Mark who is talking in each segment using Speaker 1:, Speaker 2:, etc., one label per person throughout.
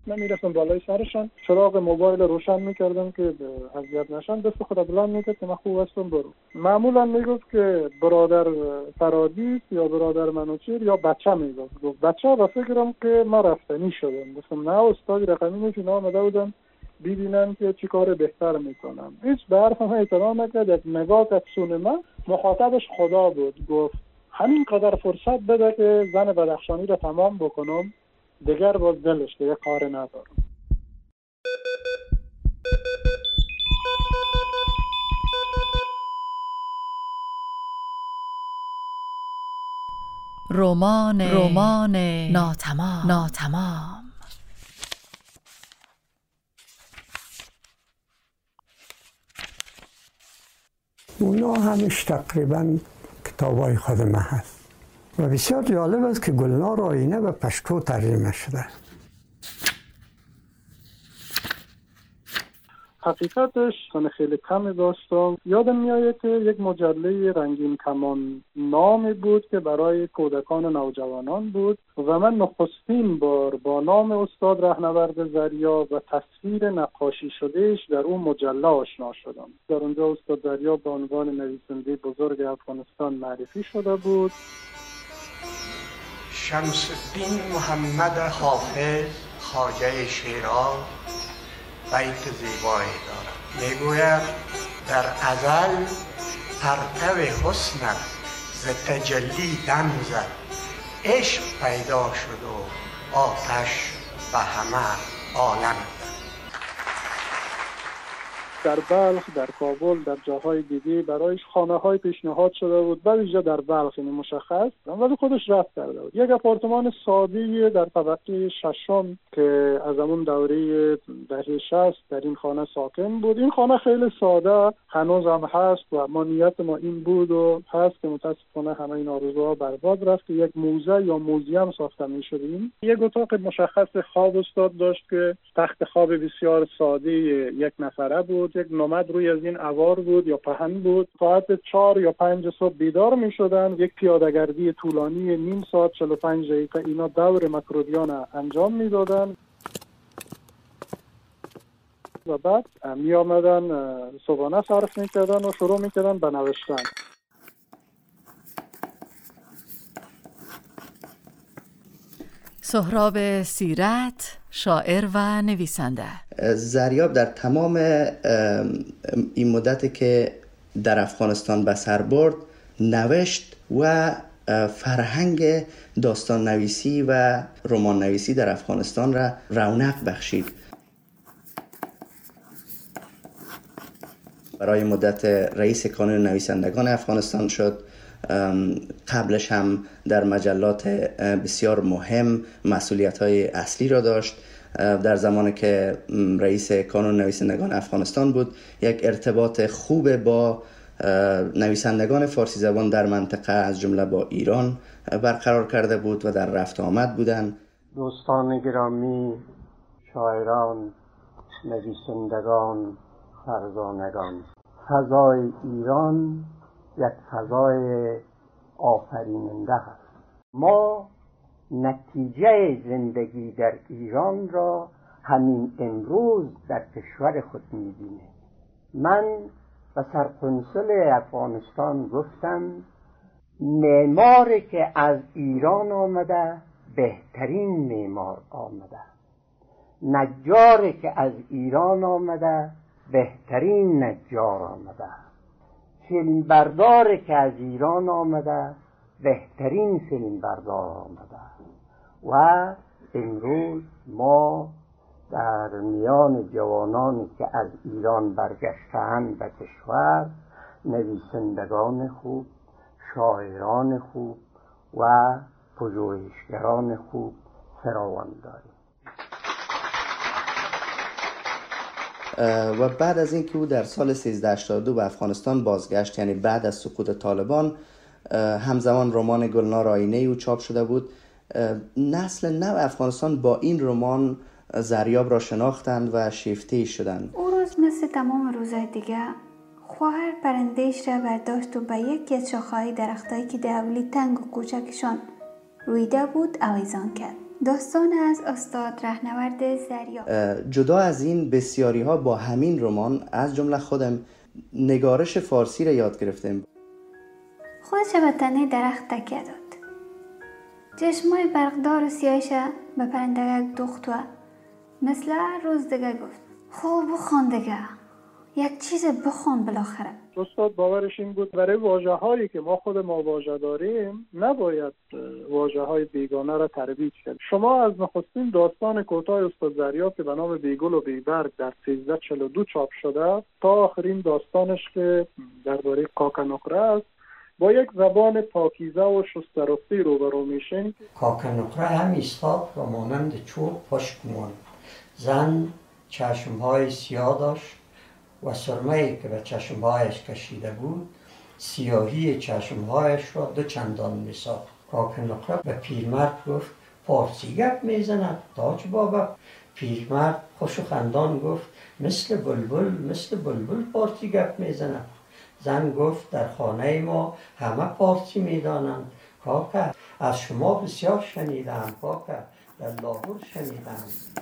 Speaker 1: نمیرسم بالای سرشان، چراغ موبایل روشن میکردم که اذیت نشن، دست خود بلند میکرد که من خوب هستم برو. معمولا میگفت که برادر فرادیس یا برادر منوچهر یا بچه میگفت. گفت بچه و فکرم که ما رفتنی شدم. گفتم نه استاد رقمی نیست، آمده بودم ببینن که چی کار بهتر میکنم. هیچ به حرفم احترام نکرد. یک نگاه که سون من، مخاطبش خدا بود. گفت همین قدر فرصت بده که زن بدخشانی را تمام بکنم، دیگر باز دلش دیگه کار ندارم.
Speaker 2: رمان ناتمام.
Speaker 3: اونا همش تقریبا کتابای خود من هست و بسیار جالب است که گلنار آینه به پشتو ترجمه شده.
Speaker 1: حقیقتش من خیلی کمی داشتم. یادم میاد که یک مجله رنگین کمان نامی بود که برای کودکان و نوجوانان بود و من نخستین بار با نام استاد رهنورد ضریاب و تصویر نقاشی شدهش در اون مجله آشنا شدم. در اونجا استاد ضریاب به عنوان نویسنده بزرگ افغانستان معرفی شده بود.
Speaker 4: شمس الدین محمد حافظ خواجه شیراز بیت زیبایی دارد. میگوید در ازل پرتو حسنت ز تجلی دم زد، عشق پیدا شد و آتش به همه عالم زد.
Speaker 1: در بلخ، در کابل، در جاهای دیگه برایش خانه‌های پیشنهاد شده بود، به ویژه در بلخ این مشخص، ولی خودش رفت کرده بود. یک آپارتمان ساده‌ای در طبقه ششم که از همون دوره دهه 60 در این خانه ساکن بود. این خانه خیلی ساده هنوز هم هست و ما نیت ما این بود و هست که متاسفانه همه این آرزوها برباد رفت که یک موزه یا موزیم ساخته می‌شد. یک اتاق مشخص خواب استاد داشت که تخت خواب بسیار ساده یک نفره بود. یک نمد روی از این اوار بود یا پهن بود. ساعت 4 یا 5 صبح بیدار می شدن. یک پیاده‌گردی طولانی نیم ساعت 45 دقیقه اینا دور مکروبیان انجام می دادن و بعد می آمدن صبحانه صرف می کردن و شروع می کردن به نوشتن.
Speaker 2: سهراب سیرت، شاعر و نویسنده.
Speaker 5: ضریاب در تمام این مدتی که در افغانستان به سر برد نوشت و فرهنگ داستان نویسی و رمان نویسی در افغانستان را رونق بخشید. برای مدت رئیس کانون نویسندگان افغانستان شد. قبلش هم در مجلات بسیار مهم مسئولیت‌های اصلی را داشت. در زمانی که رئیس کانون نویسندگان افغانستان بود یک ارتباط خوب با نویسندگان فارسی زبان در منطقه از جمله با ایران برقرار کرده بود و در رفت آمد بودند.
Speaker 4: دوستان گرامی، شاعران، نویسندگان، فرزانگان، فضای ایران یک فضای آفریننده است. ما نتیجه زندگی در ایران را همین امروز در کشور خود می‌بینیم. من به سرقنصل افغانستان گفتم معماری که از ایران آمده بهترین معمار آمده، نجاری که از ایران آمده بهترین نجار آمده، فیلم برداری که از ایران آمده بهترین فیلم بردار آمده. و امروز ما در میان جوانانی که از ایران برگشته‌اند به کشور نویسندگان خوب، شاعران خوب و پژوهشگران خوب فراوان داریم.
Speaker 5: و بعد از اینکه او در سال 1382 به افغانستان بازگشت، یعنی بعد از سقوط طالبان، همزمان رمان گلنار آینه او چاپ شده بود. نسل نو افغانستان با این رمان ضریاب را شناختند و شیفته شدند.
Speaker 6: او روز مثل تمام روزهای دیگه خواهر پرندهش را برداشت و به یکی از شاخه‌های درختایی که در حولی تنگ و کوچکشان رویده بود آویزان کرد. داستان از استاد رهنورد زریاب.
Speaker 5: جدا از این بسیاری ها با همین رمان از جمله خودم نگارش فارسی را یاد گرفتیم.
Speaker 6: خودش به تنه درخت تکیه داد. چشمای برقدار و سیاهش به پرندگک دوخت و مثل روز دیگه گفت خوب بخوان دیگه، یک چیز بخوان بالاخره.
Speaker 1: استاد باورش این بود برای واژه هایی که ما خود ما واژه داریم نباید واژه های بیگانه را ترویج کرد. شما از نخستین داستان کوتاه استاد زریاب که به نام بیگل و بیبرگ در 1342 چاپ شده تا آخرین داستانش که درباره کاک نقره است با یک زبان پاکیزه و شسترفته روبرو میشین.
Speaker 3: کاک نقره هم ایستاد و مانند چوب پشت ماند. زن چشمهای سیاه داشت و سرمه‌ای که به چشمهایش کشیده بود سیاهی چشمهایش را دو چندان می‌ساخت. کاک نقره به پیرمرد گفت فارسی گپ میزند تاج بابا. پیرمرد خوش و خندان گفت مثل بلبل فارسی گپ میزند. زن گفت در خانه ما همه فارسی میدانند کاکا، از شما بسیار شنیدم کاکا، در لاهور شنیدم.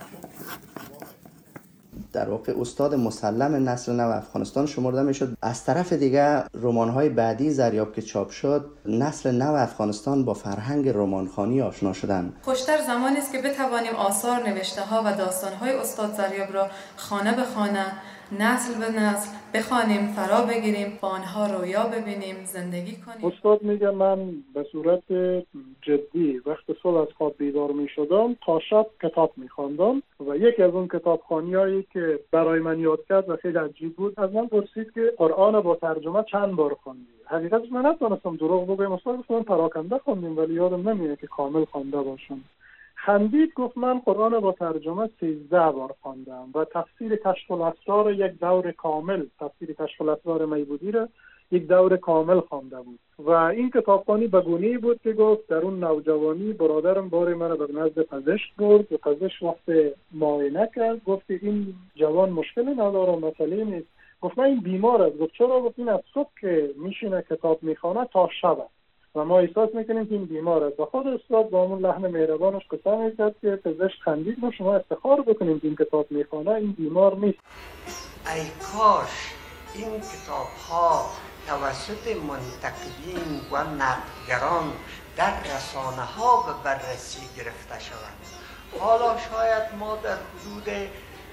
Speaker 5: در واقع استاد مسلم نسل نو افغانستان شمرده میشد. از طرف دیگه رمان‌های بعدی زریاب که چاپ شد نسل نو افغانستان با فرهنگ رمانخوانی آشنا شدند.
Speaker 7: خوشتر زمانی است که بتوانیم آثار نوشته‌ها و داستان‌های استاد زریاب را خانه به خانه، نسل به نسل بخوانیم، فرا بگیریم، با آنها رویا ببینیم، زندگی کنیم.
Speaker 1: استاد میگه من به صورت جدی وقت صبح از خواب بیدار میشدم تا شب کتاب میخواندم و یکی از اون کتابخوانیایی که برای من یاد کرد و خیلی عجیب بود از من پرسید که قرآن با ترجمه چند بار خواندی؟ حقیقتش من نتونستم دروغ بگم. استاد گفت من پراکنده خواندیم ولی یادم نمیاد که کامل خوانده باشم. خندید گفت من قرآن با ترجمه 13 بار خواندم و تفسیر کشف الاسرار یک دور کامل، تفسیر کشف الاسرار میبودی را یک دور کامل خوانده بود و این کتابخوانی به گونه‌ای بود که گفت در اون نوجوانی برادرم بار من به نزد پزشک برد و پزشک وقت معاینه کرد گفت این جوان مشکلی نداره، مسئله نیست. گفت من این بیمار است. گفت چرا؟ گفت این از صبح که میشینه کتاب میخوانه تا شب و ما احساس میکنیم که این بیمار است. و خود استاد با همون لحن مهربانش قسم میکرد که پزشک خندید و شما افتخار بکنیم که این کتاب میخوانه، این بیمار نیست.
Speaker 4: ای کاش این کتاب ها توسط منتقدین و نقدگران در رسانه ها به بررسی گرفته شود. حالا شاید ما در حدود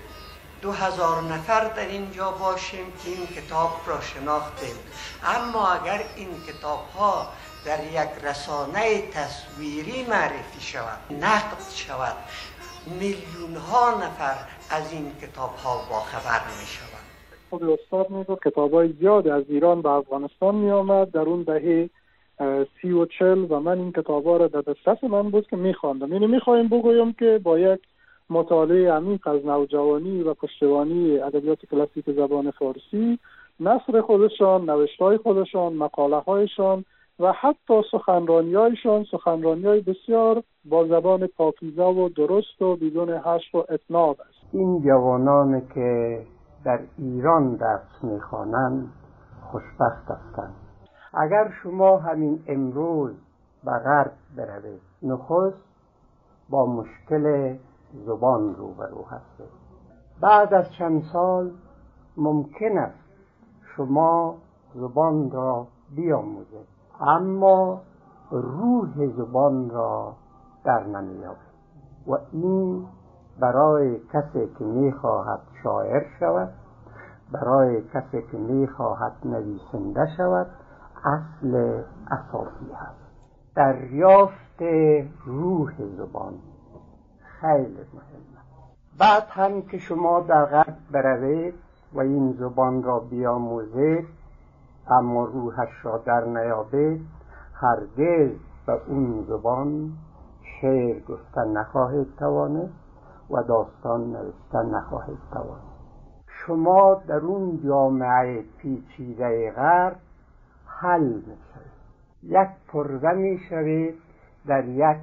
Speaker 4: 2000 نفر در اینجا باشیم که این کتاب را شناختیم، اما اگر این کتاب ها در یک رسانه تصویری معرفی شود، نقد شود، میلیون ها نفر از این کتاب ها باخبر می شود.
Speaker 1: خود استاد میگفت کتابای زیاد از ایران به افغانستان می آمد در اون دهه 30 و 40 و من این کتابا را در دسترس من بود که میخواندم. یعنی میخوایم بگویم که با یک مطالعه عمیق از نوجوانی و پشتیبانی ادبیات کلاسیک زبان فارسی، نثر خودشان، نوشته‌های خودشان، مقاله‌هایشان و حتی سخنرانی‌هایشان سخنرانی‌های بسیار با زبان پاکیزه و درست و بدون حشو و اطناب است.
Speaker 4: این جوانانی که در ایران درس می‌خوانند خوشبخت هستند. اگر شما همین امروز به غرب بروید، نخست با مشکل زبان روبرو هستید. بعد از چند سال ممکن است شما زبان را بیاموزید اما روح زبان را در نمیابید و این برای کسی که میخواهد شاعر شود، برای کسی که میخواهد نویسنده شود اصل اساسی هست. دریافت روح زبان خیلی مهمه. بعد هم که شما در غرب بروید و این زبان را بیاموزید اما روحش را در نیابید، هرگز به اون زبان شعر گفتن نخواهید توانید و داستان نوشتن نخواهید توانید. شما در اون جامعه پیچیده غرب حل میشوید، یک پرده میشوید در یک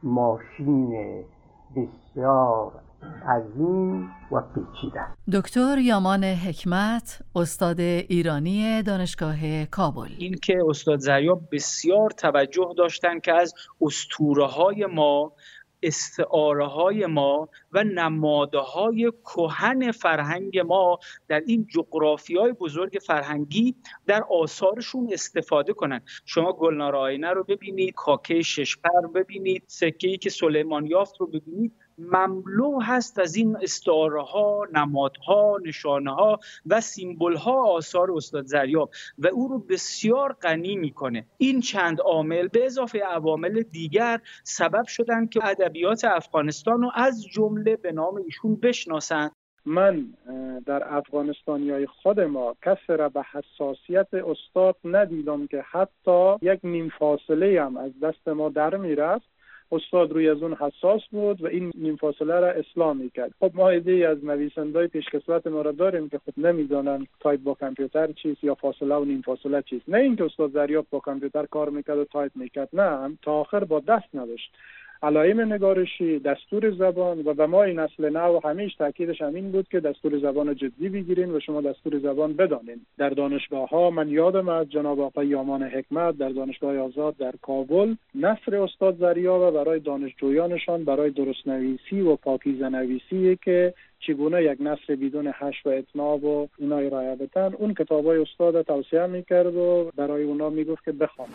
Speaker 4: ماشین بسیار عظیم و پیچیده.
Speaker 2: دکتر یامان حکمت، استاد ایرانی دانشگاه کابل.
Speaker 8: این که استاد زریاب بسیار توجه داشتن که از اسطوره‌های ما استعاره‌های ما و نمادهای کهن فرهنگ ما در این جغرافیای بزرگ فرهنگی در آثارشون استفاده کنن. شما گلنار آینه رو ببینید، کاکه ششپر ببینید، سکه‌ای که سلیمان یافت رو ببینید، مملو هست از این استعاره‌ها، نمادها، نشانه‌ها و سیمبل‌ها آثار استاد ضریاب و او رو بسیار غنی می‌کنه. این چند عامل به اضافه عوامل دیگر سبب شدن که ادبیات افغانستان رو از جمله به نام ایشون بشناسن.
Speaker 1: من در افغانستانیای خود ما کسی را به حساسیت استاد ندیدم که حتی یک نیم فاصله هم از دست ما در میرفت. استاد روی از اون حساس بود و این نیم فاصله را اصلاح میکرد. خب ما ایده از نویسنده‌های پیشکسوت ما را داریم که خب نمیدونن تایپ با کامپیوتر چیست یا فاصله و نیم فاصله چیست. نه اینکه استاد ضریاب با کامپیوتر کار میکرد و تایپ میکرد، نه، تا آخر با دست نوشت. علائم نگارشی، دستور زبان و به ما این نسل نو همیشه تاکیدش همین بود که دستور زبان جدی بگیرین و شما دستور زبان بدانین. در دانشگاه ها من یادم از جناب آقای یامان حکمت در دانشگاه آزاد در کابل نثر استاد ضریاب برای دانشجویانشان برای درست نویسی و پاکیزه نویسی که چگونه یک نثر بدون حشو و اتناب و اینای رعایت بدن، اون کتابای استاد توصیه میکرد و برای اونا میگفت که بخوانند.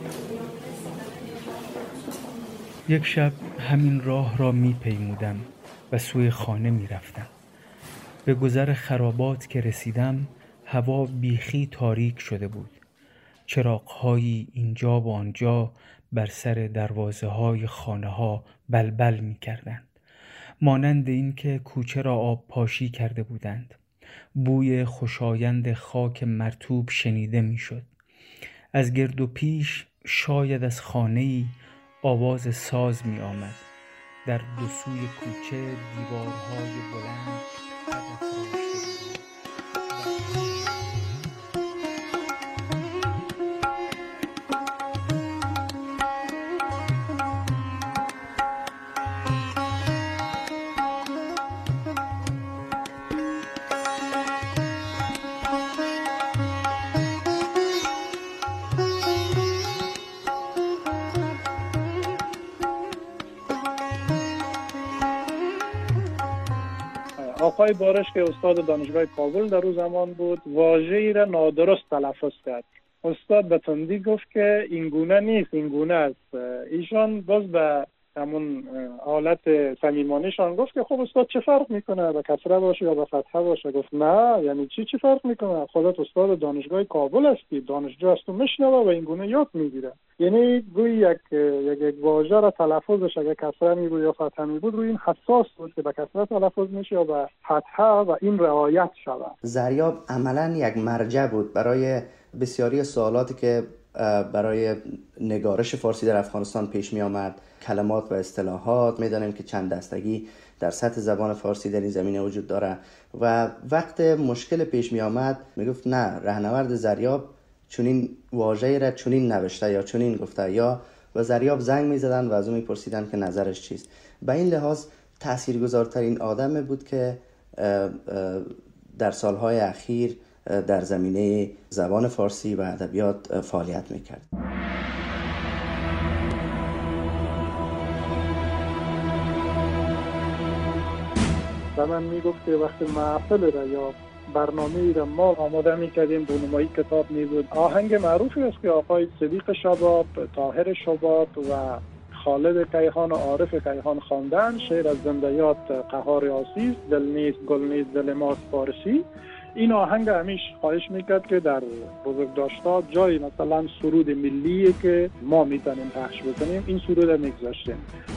Speaker 9: یک شب همین راه را میپیمودم و سوی خانه میرفتم. به گذر خرابات که رسیدم هوا بیخی تاریک شده بود. چراغ‌هایی اینجا و آنجا بر سر دروازه‌های خانه‌ها بلبل می‌کردند، مانند این که کوچه را آب پاشی کرده بودند. بوی خوشایند خاک مرطوب شنیده می‌شد. از گرد و پیش شاید از خانه‌ای آواز ساز می آمد. در دو سوی کوچه دیوارهای بلند هدف
Speaker 1: آقای بارش که استاد دانشگاه کابل در اون زمان بود واژه‌ای را نادرست تلفظ کرد. استاد به تندی گفت که این گونه نیست، این گونه است. ایشان باز به همون حالت صمیمانه‌شان گفت که خب استاد چه فرق میکنه به کسره باشه یا به فتحه باشه؟ گفت نه، یعنی چی فرق میکنه؟ خودت استاد دانشگاه کابل هستی، دانشجو از تو میشنوه و این گونه یاد میگیره. یعنی گویی یک واژه را تلفظش اگه کسره میبود یا فتحه میبود روی این حساس بود که به کسره تلفظ میشه یا به فتحه و این رعایت شود.
Speaker 5: ضریاب عملاً یک مرجع بود برای بسیاری سوالاتی که برای نگارش فارسی در افغانستان پیش می آمد. کلمات و اصطلاحات می‌دانیم که چند دستگی در سطح زبان فارسی در این زمینه وجود داره و وقت مشکل پیش می آمد میگفت نه، راهنورد ضریاب چنین واژه‌ای را چنین نوشته یا چنین گفته، یا و ضریاب زنگ می‌زدن و از اون می‌پرسیدن که نظرش چیست. به این لحاظ تاثیرگذارترین آدم بود که در سالهای اخیر در زمینه زبان فارسی و ادبیات فعالیت می‌کرد.
Speaker 1: و من میگفت که وقتی محفل را یا برنامه‌ای را ما آماده می‌کردیم بونمایی کتاب می‌بود. آهنگ معروفی است که آقای صدیق شباب، طاهر شباب و خالد کیهان و عارف کیهان خواندن. شعر از زنده‌یات قهار آسیز، دل نیست گل نیست دل ماست فارسی. این آهنگ همیش خواهش میکرد که در بزرگداشت‌ها جای مثلا سرود ملی که ما میتونیم پخش بکنیم این سرود را میگذاشتیم.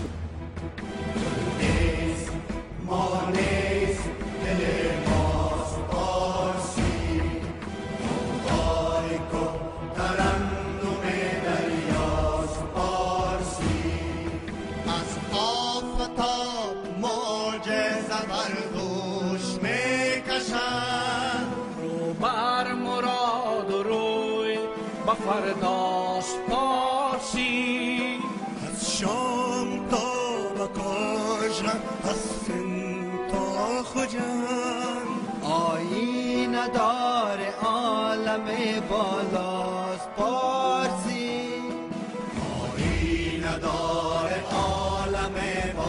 Speaker 10: فرداست پارسی از شام تا بکاجرم از سن تا خجم آیین دار عالم بالاست پارسی آیین دار عالم بالاست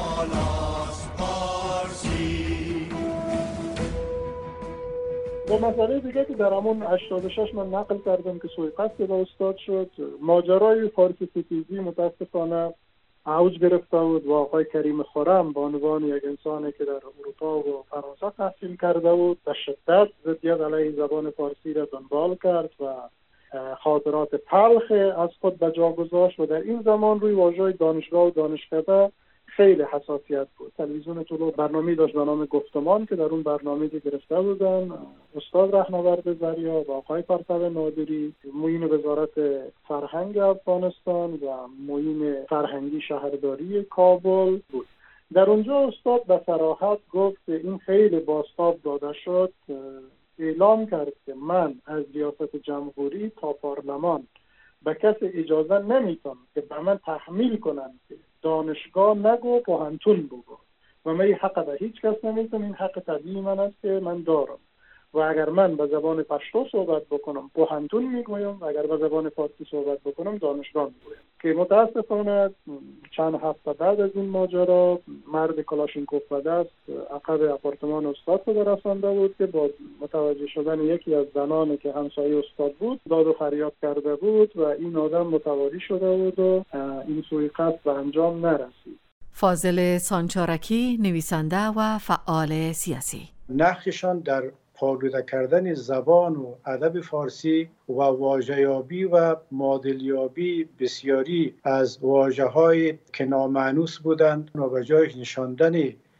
Speaker 1: مسئله دیگه که در همون 86 من نقل کردم که سوءقصد به استاد شد، ماجرای فارسی ستیزی متاسفانه اوج گرفته بود و آقای کریم خرم به عنوان یک انسانی که در اروپا و فرانسه تحصیل کرده بود به شدت ضدیت علیه زبان فارسی را دنبال کرد و خاطرات تلخ از خود به جا گذاشت و در این زمان روی واژه‌های دانشگاه و دانشکده خیلی حساسیت بود. تلویزیون طلوع برنامه داشت به نام گفتمان که در اون برنامه که گرفته بودن استاد رهنورد ضریا و آقای پرتو نادری، معین وزارت فرهنگ افغانستان و معین فرهنگی شهرداری کابل بود. در اونجا استاد به صراحت گفت که این خیلی بازتاب داده شد، اعلام کرد که من از ریاست جمهوری تا پارلمان به کسی اجازه نمیتم که به من تحمیل کنن که دانشگاه نگو پوهنتون بگو و من این حق به هیچ کس نمیتم. این حق طبیعی من است که من دارم و اگر من به زبان پشتو صحبت بکنم پوهنتون میگویم و اگر به زبان فارسی صحبت بکنم دانشگاه میگویم. که متاسفانه چند هفته بعد از این ماجرا مرد کلاشینکوف به دست عقب آپارتمان استاد رو رسانده بود که با متوجه شدن یکی از زنانی که همسایه استاد بود داد و فریاد کرده بود و این آدم متواری شده بود و این سوءقصد به انجام نرسید.
Speaker 2: فاضل سانچارکی، نویسنده و فعال سیاسی.
Speaker 11: نقششان در پالوده کردن زبان و ادب فارسی و واژه‌یابی و مدلیابی بسیاری از واژه‌های که نامانوس بودند و به جای نشاندن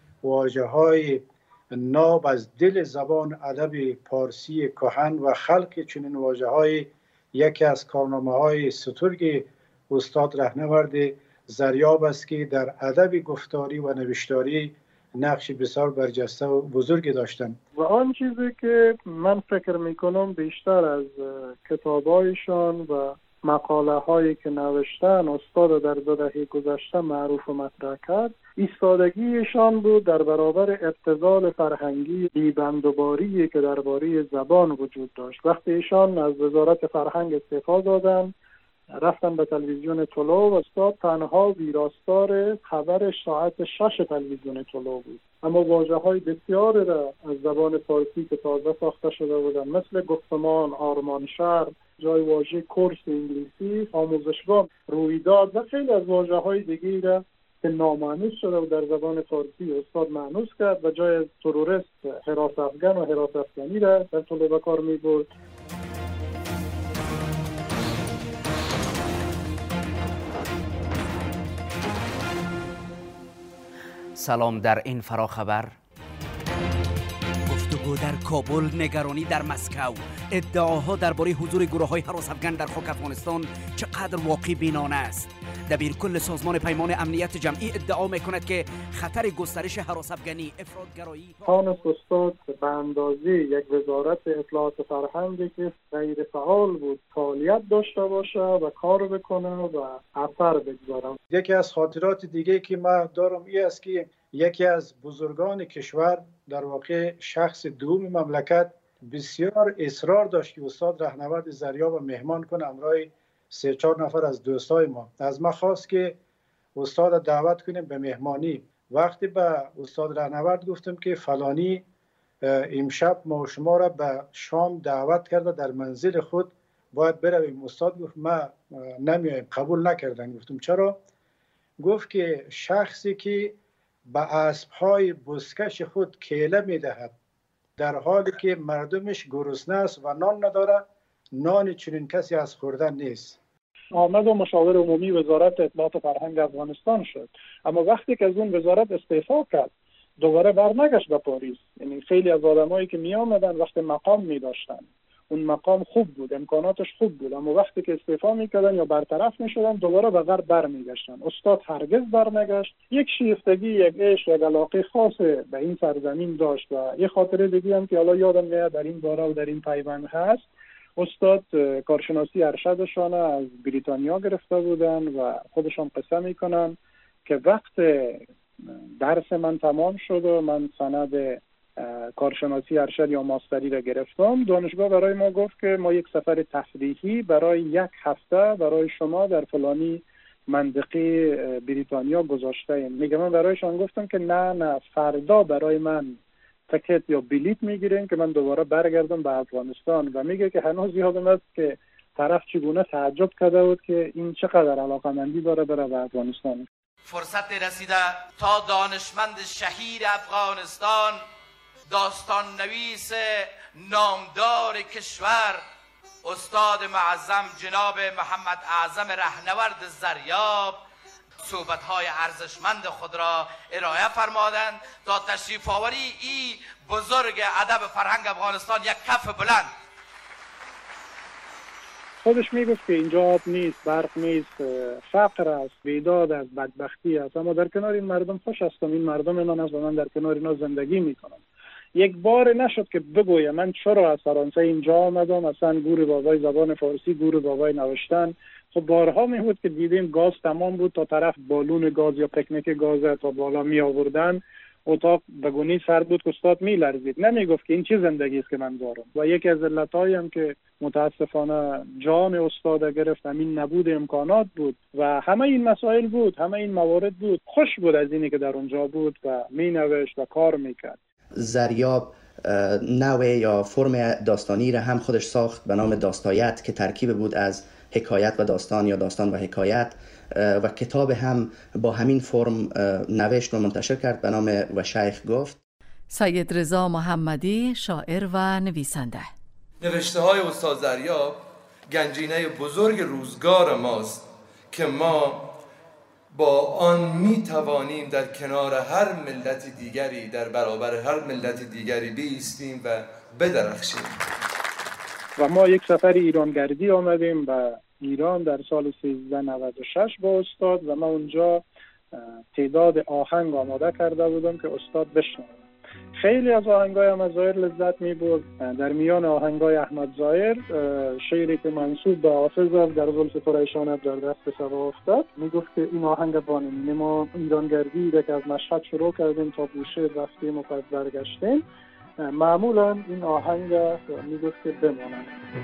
Speaker 11: واژه‌های ناب از دل زبان ادب فارسی کهن و خلق چنین واژه‌های یکی از کارنامه‌های سترگ استاد رهنورد ضریاب است که در ادب گفتاری و نوشتاری نقش بسیار برجسته و بزرگی داشتن.
Speaker 1: و آن چیزی که من فکر میکنم بیشتر از کتابایشان و مقاله هایی که نوشتن استاد در 2 دهه گذشته معروف و مطرح کرد ایستادگیشان بود در برابر ابتذال فرهنگی بی‌بندوباری که درباره زبان وجود داشت. وقتی ایشان از وزارت فرهنگ استعفا دادن رفتن به تلویزیون طلوع و استاد تنها ویراستار خبر ساعت 6 تلویزیون طلوع بود، اما واژه‌های بسیاری را از زبان فارسی که تازه ساخته شده بودن مثل گفتمان، آرمان شهر، جای واژه کورس انگلیسی، آموزشگاه، رویداد و خیلی از واژه‌های دیگری را که نامانوس شده و در زبان فارسی استاد مانوس کرد و جای تروریست حراس افغان و حراس افغانی را در طلوع به کار می‌برد.
Speaker 12: سلام در این فراخبر. گفتگو در کابل، نگرانی در مسکو، ادعاها درباره حضور گروه‌های هراس افغان در خاک افغانستان چقدر واقعی بینانه است. دبیرکل سازمان پیمان امنیت جمعی ادعا می‌کند که خطر گسترش هراس افغانی، افراط‌گرایی
Speaker 1: خانه استاد به اندازه یک وزارت اطلاعات فرهنگی که غیر فعال بود فعالیت داشته باشه و کار بکنه و اثر بگذاره.
Speaker 11: یکی از خاطرات دیگه که من دارم این است که یکی از بزرگان کشور در واقع شخص دوم مملکت بسیار اصرار داشت که استاد رهنورد ضریاب و مهمان کنه همراه 3-4 نفر از دوستای ما. از ما خواست که استاد دعوت کنیم به مهمانی. وقتی به استاد رهنورد گفتم که فلانی امشب ما و شما را به شام دعوت کرده در منزل خود باید برویم، استاد گفت ما نمیایم، قبول نکردن. گفتم چرا؟ گفت که شخصی که به اسب‌های بزکش خود کیله میدهد در حالی که مردمش گرسنه است و نان نداره، نان چنین کسی از خوردن نیست.
Speaker 1: آمد و مشاور عمومی وزارت اطلاعات فرهنگ افغانستان شد، اما وقتی که از اون وزارت استعفا کرد دوباره برنگشت به پاریس. یعنی خیلی از آدمایی که می آمدن وقتی مقام می داشتن اون مقام خوب بود، امکاناتش خوب بود، اما وقتی که استعفا میکردن یا برطرف میشدن دوباره به غرب برمیگشتن. استاد هرگز برنگشت. یک شیفتگی، یک عشق، یک علاقه خاص به این سرزمین داشت. و یه خاطره دیگه هم که حالا یادم میاد در این باره و در این پیوند هست، استاد کارشناسی ارشدشان از بریتانیا گرفته بودن و خودشان قصه میکنن که وقت درس من تمام شد و من سند کارشناسی ارشد یا ماستری را گرفتم، دانشگاه برای ما گفت که ما یک سفر تفریحی برای 1 هفته برای شما در فلانی منطقه بریتانیا گذاشته ایم. میگه من برایشان گفتم که نه فردا برای من تکت یا بلیت میگیرین که من دوباره برگردم به افغانستان. و میگه که هنوز یادم است که طرف چگونه تعجب کرده بود که این چقدر علاقمندی داره بره به افغانستان.
Speaker 13: فرصت رسیده تا دانشمند شهیر افغانستان، داستان نویس نامدار کشور، استاد معظم جناب محمد اعظم رهنورد زریاب صحبت‌های ارزشمند خود را ارائه فرمادند تا تشریف آوری این بزرگ ادب فرهنگ افغانستان یک کف بلند.
Speaker 1: خودش میگفت که اینجا آب نیست، برق نیست، فقر است، بیداد است، بدبختی است، اما در کنار این مردم خوش هستم، این مردم من است و من در کنار اینا زندگی میکنم. یک بار نشد که بگویم من چرا از فرانسه اینجا آمدم، اصلا گور بابای زبان فارسی، گور بابای نوشتن. خب بارها می بود که دیدیم گاز تمام بود، تا طرف بالون گاز یا پکنیک گاز تا بالا می آوردن، اتاق بگونی سرد بود که استاد می لرزید. نمی گفت که این چه زندگی است که من دارم. و یکی از علتایی هم که متاسفانه جان استاد گرفت همین نبود امکانات بود و همه این مسائل بود، همه این موارد بود. خوش بود از اینی که در اونجا بود و می نوشت و کار می کرد.
Speaker 5: زریاب نوع یا فرم داستانی را هم خودش ساخت به نام داستایت که ترکیب بود از حکایت و داستان یا داستان و حکایت، و کتاب هم با همین فرم نوشت و منتشر کرد به نام و شیخ گفت.
Speaker 2: سید رضا محمدی، شاعر و نویسنده.
Speaker 14: نوشته های استاد زریاب گنجینه بزرگ روزگار ماست که ما با آن می توانیم در کنار هر ملت دیگری، در برابر هر ملت دیگری بایستیم و بدرخشیم.
Speaker 1: و ما یک سفر ایرانگردی آمدیم به ایران در سال 1396 با استاد و ما اونجا تعداد آهنگ آماده کرده بودم که استاد بشنوه. خیلی از آهنگای احمد ظاهر لذت می برد. در میان آهنگای احمد ظاهر شعری که منسوب به حافظ است، در زلف پریشانت در دست سبا افتاد، می گفت که این آهنگ بانیم. ما ایرانگردی که از مشهد شروع کردیم تا بوشهر رفتیم و پس برگشتیم، معمولا این آهنگ می گفت که بمانند.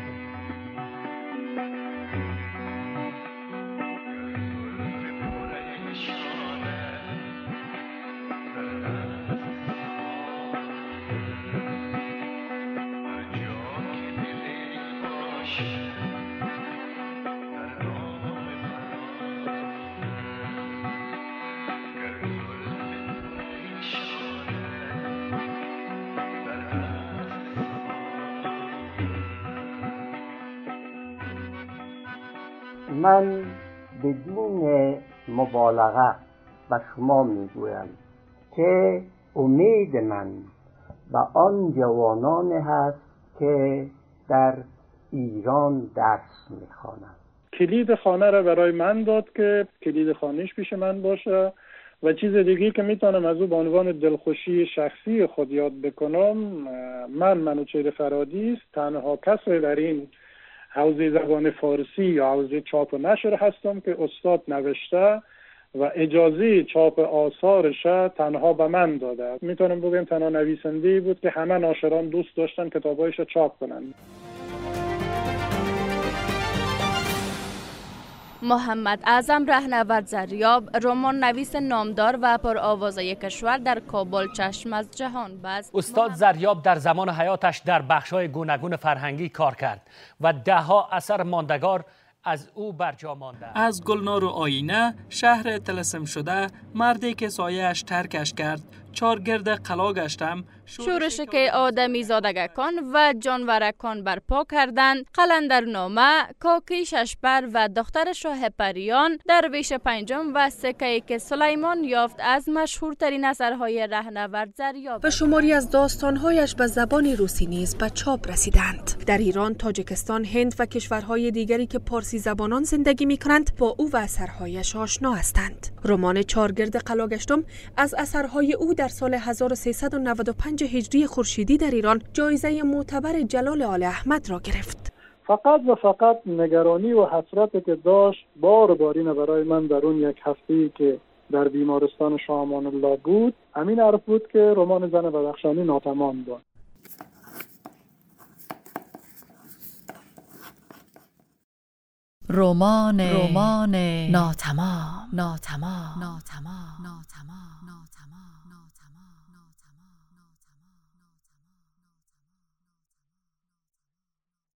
Speaker 3: من بدون مبالغه به شما میگویم که امید من به آن جوانان هست که در ایران درس میخوانند.
Speaker 1: کلید خانه را برای من داد که کلید خانهش پیش من باشه و چیز دیگه که میتونم از او به عنوان دلخوشی شخصی خود یاد بکنم، من منوچهر فرادی است، تنها کسی در این حوزه زبان فارسی یا حوزه چاپ و نشر هستم که استاد نوشته و اجازه چاپ آثارش تنها به من داده. میتونم بگم تنها نویسنده بود که همه ناشران دوست داشتن کتابایش را چاپ کنند.
Speaker 15: محمد اعظم رهنورد زریاب، رمان نویس نامدار و پرآوازه کشور، در کابل چشم از جهان بست.
Speaker 16: استاد زریاب در زمان حیاتش در بخش‌های گوناگون فرهنگی کار کرد و ده‌ها اثر ماندگار از او برجا مانده.
Speaker 17: از گلنار و آینه، شهر طلسم شده، مردی که سایه‌اش ترکش کرد، چارگرد قلا گشتم،
Speaker 15: شورش که آدمی زادگکان و جانورکان برپا کردند، قلندرنامه، کاکی ششپر و دختر شاه پریان، درویش پنجم و سکه‌ای که سلیمان یافت از مشهورترین اثرهای رهنورد زریاب.
Speaker 18: و شماری از داستانهایش به زبان روسی نیز به چاپ رسیدند. در ایران، تاجیکستان، هند و کشورهای دیگری که پارسی زبانان زندگی می‌کنند با او و اثرهایش آشنا هستند. رمان چارگرد قلا گشتم از اثرهای او در سال 1395 هجری خورشیدی در ایران جایزه معتبر جلال آل احمد را گرفت.
Speaker 1: فقط و فقط نگرانی و حسرت که داشت بار اینه برای من در اون یک هفته‌ای که در بیمارستان شاه امان الله بود، همین عرف بود که رمان زن بدخشانی ناتمام بود.
Speaker 2: رمان ناتمام.